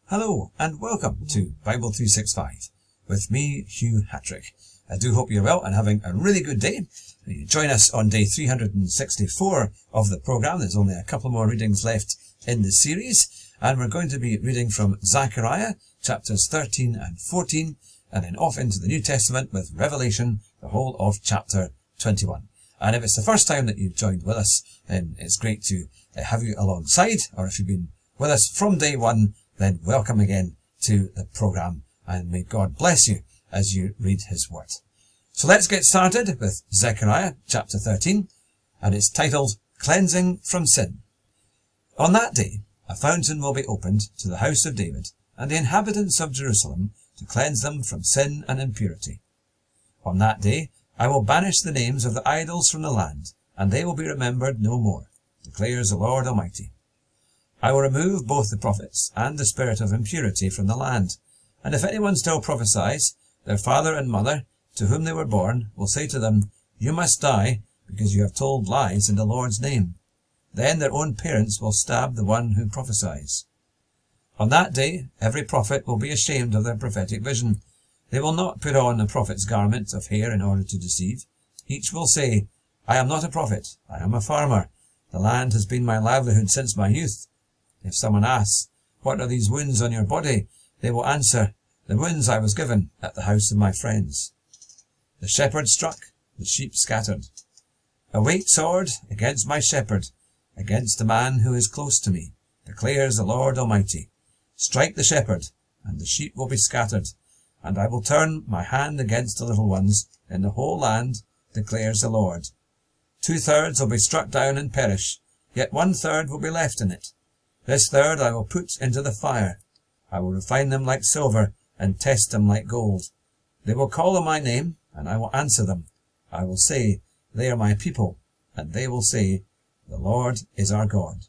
Hello and welcome to Bible 365 with me, Hugh Hattrick. I do hope you're well and having a really good day. You join us on day 364 of the programme. There's only a couple more readings left in the series, and we're going to be reading from Zechariah chapters 13 and 14 and then off into the New Testament with Revelation, the whole of chapter 21. And if it's the first time that you've joined with us, then it's great to have you alongside, or if you've been with us from day one, then welcome again to the programme, and may God bless you as you read his word. So let's get started with Zechariah chapter 13, and it's titled Cleansing from Sin. On that day, a fountain will be opened to the house of David and the inhabitants of Jerusalem to cleanse them from sin and impurity. On that day, I will banish the names of the idols from the land, and they will be remembered no more, declares the Lord Almighty. I will remove both the prophets and the spirit of impurity from the land, and if anyone still prophesies, their father and mother, to whom they were born, will say to them, You must die, because you have told lies in the Lord's name. Then their own parents will stab the one who prophesies. On that day, every prophet will be ashamed of their prophetic vision. They will not put on a prophet's garment of hair in order to deceive. Each will say, I am not a prophet, I am a farmer. The land has been my livelihood since my youth. If someone asks, What are these wounds on your body? They will answer, The wounds I was given at the house of my friends. The shepherd struck, the sheep scattered. Awake, sword, against my shepherd, against the man who is close to me, declares the Lord Almighty. Strike the shepherd, and the sheep will be scattered, and I will turn my hand against the little ones in the whole land, declares the Lord. 2/3 will be struck down and perish, yet 1/3 will be left in it. This third I will put into the fire. I will refine them like silver, and test them like gold. They will call on my name, and I will answer them. I will say, They are my people, and they will say, The Lord is our God.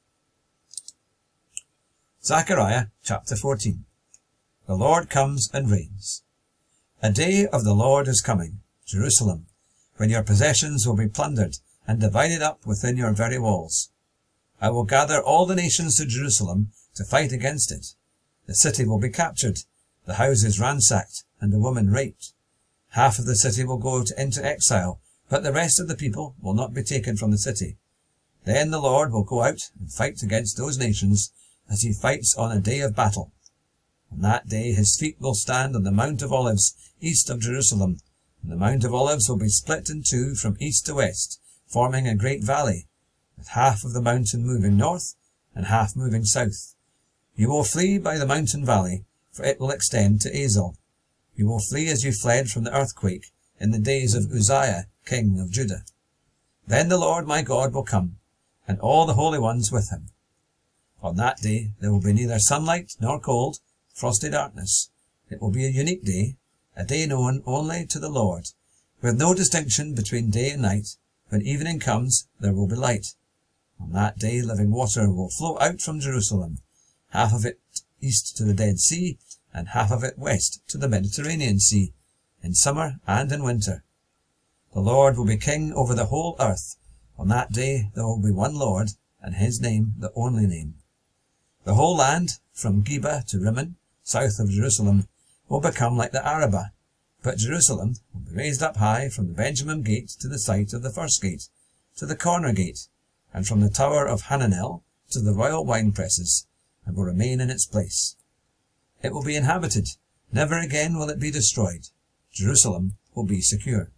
Zechariah chapter 14. The Lord comes and reigns. A day of the Lord is coming, Jerusalem, when your possessions will be plundered and divided up within your very walls. I will gather all the nations to Jerusalem to fight against it. The city will be captured, the houses ransacked, and the women raped. Half of the city will go into exile, but the rest of the people will not be taken from the city. Then the Lord will go out and fight against those nations as he fights on a day of battle. On that day his feet will stand on the Mount of Olives east of Jerusalem, and the Mount of Olives will be split in two from east to west, forming a great valley, with half of the mountain moving north and half moving south. You will flee by the mountain valley, for it will extend to Azel. You will flee as you fled from the earthquake in the days of Uzziah, king of Judah. Then the Lord my God will come, and all the holy ones with him. On that day there will be neither sunlight nor cold, frosty darkness. It will be a unique day, a day known only to the Lord, with no distinction between day and night. When evening comes, there will be light. On that day living water will flow out from Jerusalem, half of it east to the Dead Sea, and half of it west to the Mediterranean Sea, in summer and in winter. The Lord will be king over the whole earth. On that day there will be one Lord, and his name the only name. The whole land, from Geba to Rimmon, south of Jerusalem, will become like the Arabah, but Jerusalem will be raised up high from the Benjamin gate to the site of the first gate, to the corner gate, and from the tower of Hananel to the royal wine presses, and will remain in its place. It will be inhabited. Never again will it be destroyed. Jerusalem will be secure.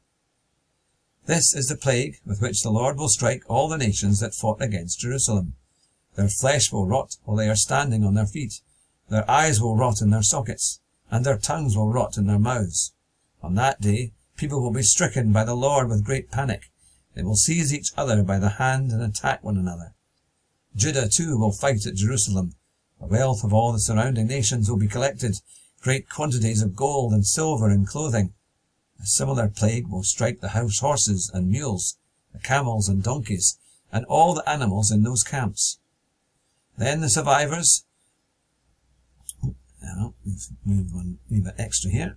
This is the plague with which the Lord will strike all the nations that fought against Jerusalem. Their flesh will rot while they are standing on their feet. Their eyes will rot in their sockets, and their tongues will rot in their mouths. On that day, people will be stricken by the Lord with great panic. They will seize each other by the hand and attack one another. Judah too will fight at Jerusalem. The wealth of all the surrounding nations will be collected, great quantities of gold and silver and clothing. A similar plague will strike the house horses and mules, the camels and donkeys, and all the animals in those camps. Then the survivors... Now, we've moved one wee bit extra here.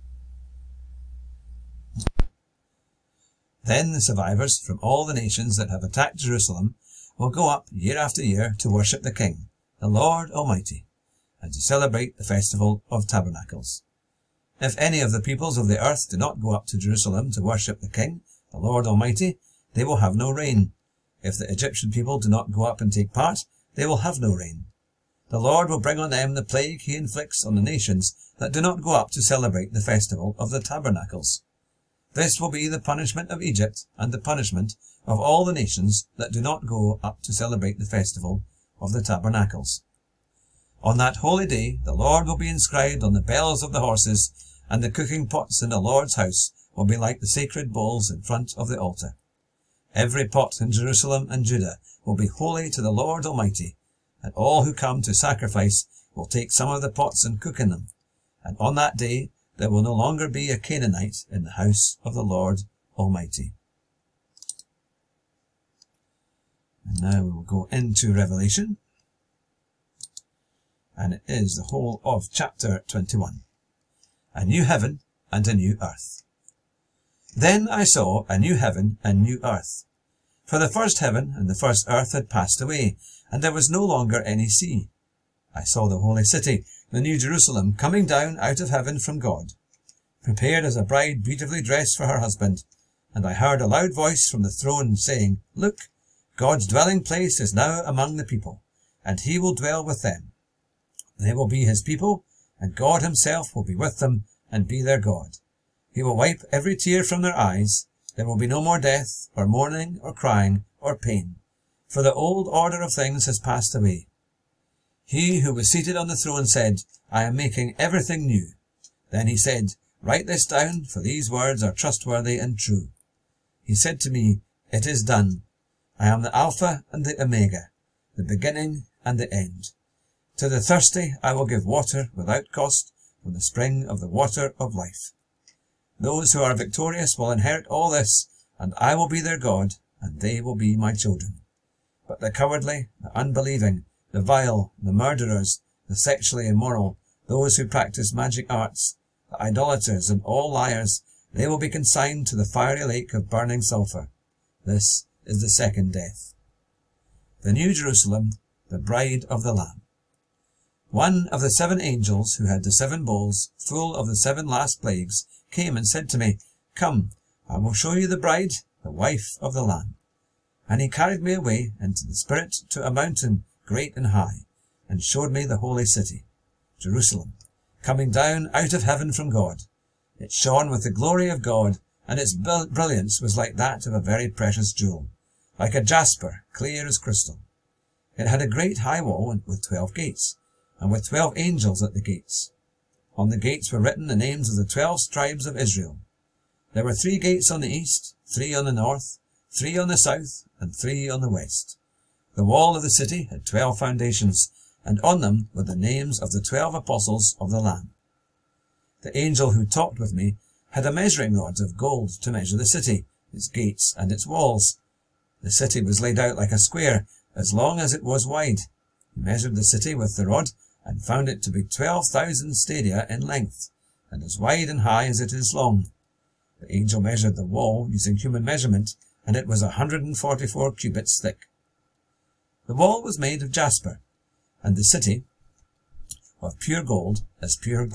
Then the survivors from all the nations that have attacked Jerusalem will go up year after year to worship the King, the Lord Almighty. and to celebrate the festival of tabernacles. If any of the peoples of the earth do not go up to Jerusalem to worship the King, the Lord Almighty, they will have no rain. If the Egyptian people do not go up and take part, they will have no rain. The Lord will bring on them the plague he inflicts on the nations that do not go up to celebrate the festival of the tabernacles. This will be the punishment of Egypt and the punishment of all the nations that do not go up to celebrate the festival of the tabernacles. On that holy day the Lord will be inscribed on the bells of the horses, and the cooking pots in the Lord's house will be like the sacred bowls in front of the altar. Every pot in Jerusalem and Judah will be holy to the Lord Almighty, and all who come to sacrifice will take some of the pots and cook in them. And on that day there will no longer be a Canaanite in the house of the Lord Almighty. And now we will go into Revelation, and it is the whole of chapter 21. A new heaven and a new earth. Then I saw a new heaven and new earth. For the first heaven and the first earth had passed away, and there was no longer any sea. I saw the holy city, the new Jerusalem, coming down out of heaven from God, prepared as a bride beautifully dressed for her husband. And I heard a loud voice from the throne saying, Look, God's dwelling place is now among the people, and he will dwell with them. They will be his people, and God himself will be with them and be their God. He will wipe every tear from their eyes. There will be no more death, or mourning, or crying, or pain, for the old order of things has passed away. He who was seated on the throne said, I am making everything new. Then he said, Write this down, for these words are trustworthy and true. He said to me, It is done. I am the Alpha and the Omega, the beginning and the end. To the thirsty I will give water without cost from the spring of the water of life. Those who are victorious will inherit all this, and I will be their God, and they will be my children. But the cowardly, the unbelieving, the vile, the murderers, the sexually immoral, those who practice magic arts, the idolaters and all liars, they will be consigned to the fiery lake of burning sulphur. This is the second death. The New Jerusalem, the bride of the Lamb. One of the 7 angels who had the 7 bowls full of the 7 last plagues came and said to me, Come, I will show you the bride, the wife of the Lamb. And he carried me away into the Spirit to a mountain great and high, and showed me the holy city, Jerusalem, coming down out of heaven from God. It shone with the glory of God, and its brilliance was like that of a very precious jewel, like a jasper, clear as crystal. It had a great high wall with 12 gates, and with 12 angels at the gates. On the gates were written the names of the 12 tribes of Israel. There were 3 gates on the east, 3 on the north, 3 on the south, and 3 on the west. The wall of the city had 12 foundations, and on them were the names of the 12 apostles of the Lamb. The angel who talked with me had a measuring rod of gold to measure the city, its gates, and its walls. The city was laid out like a square, as long as it was wide. He measured the city with the rod, and found it to be 12,000 stadia in length, and as wide and high as it is long. The angel measured the wall using human measurement, and it was 144 cubits thick. The wall was made of jasper, and the city of pure gold, as pure as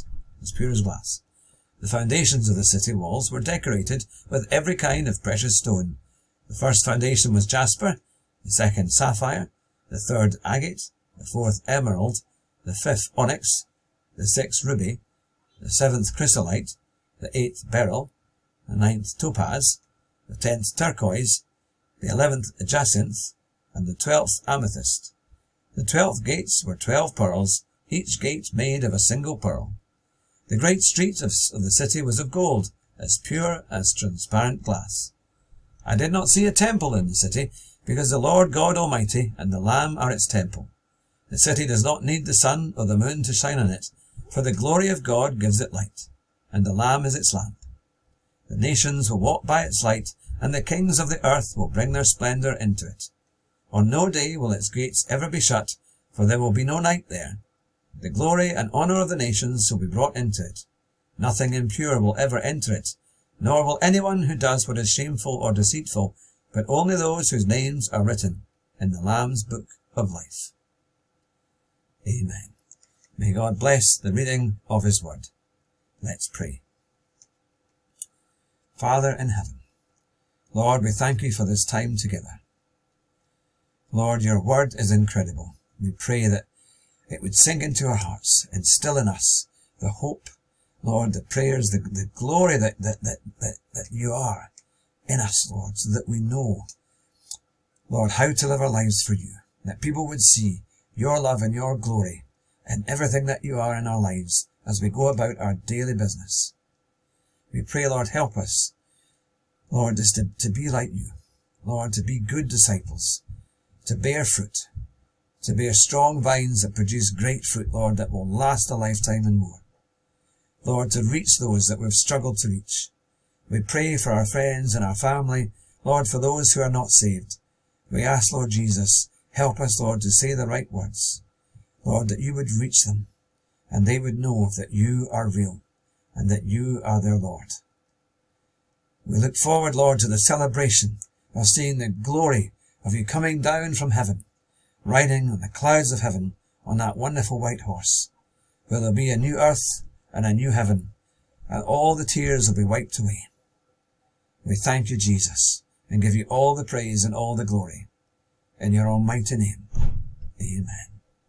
glass. The foundations of the city walls were decorated with every kind of precious stone. The first foundation was jasper, the second sapphire, the third agate, the fourth emerald, the fifth onyx, the sixth ruby, the 7th chrysolite, the 8th beryl, the 9th topaz, the 10th turquoise, the 11th jacinth, and the 12th amethyst. The 12 gates were 12 pearls, each gate made of a single pearl. The great street of the city was of gold, as pure as transparent glass. I did not see a temple in the city, because the Lord God Almighty and the Lamb are its temple. The city does not need the sun or the moon to shine on it, for the glory of God gives it light, and the Lamb is its lamp. The nations will walk by its light, and the kings of the earth will bring their splendour into it. On no day will its gates ever be shut, for there will be no night there. The glory and honour of the nations will be brought into it. Nothing impure will ever enter it, nor will anyone who does what is shameful or deceitful, but only those whose names are written in the Lamb's book of life. Amen. May God bless the reading of his word. Let's pray. Father in heaven, Lord, we thank you for this time together. Lord, your word is incredible. We pray that it would sink into our hearts, instill in us the hope, Lord, the prayers, the glory that you are in us, Lord, so that we know, Lord, how to live our lives for you, that people would see your love and your glory in everything that you are in our lives as we go about our daily business. We pray, Lord, help us, Lord, just to be like you, Lord, to be good disciples, to bear fruit, to bear strong vines that produce great fruit, Lord, that will last a lifetime and more. Lord, to reach those that we've struggled to reach. We pray for our friends and our family, Lord, for those who are not saved. We ask, Lord Jesus, help us, Lord, to say the right words. Lord, that you would reach them and they would know that you are real and that you are their Lord. We look forward, Lord, to the celebration of seeing the glory of you coming down from heaven, riding on the clouds of heaven on that wonderful white horse, where there'll be a new earth and a new heaven, and all the tears will be wiped away. We thank you, Jesus, and give you all the praise and all the glory. In your almighty name, amen.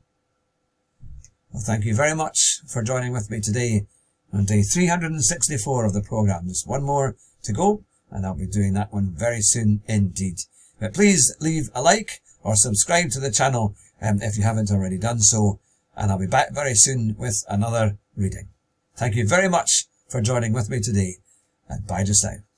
Well, thank you very much for joining with me today on day 364 of the programme. There's one more to go, and I'll be doing that one very soon indeed. But please leave a like or subscribe to the channel if you haven't already done so, and I'll be back very soon with another reading. Thank you very much for joining with me today, and bye just now.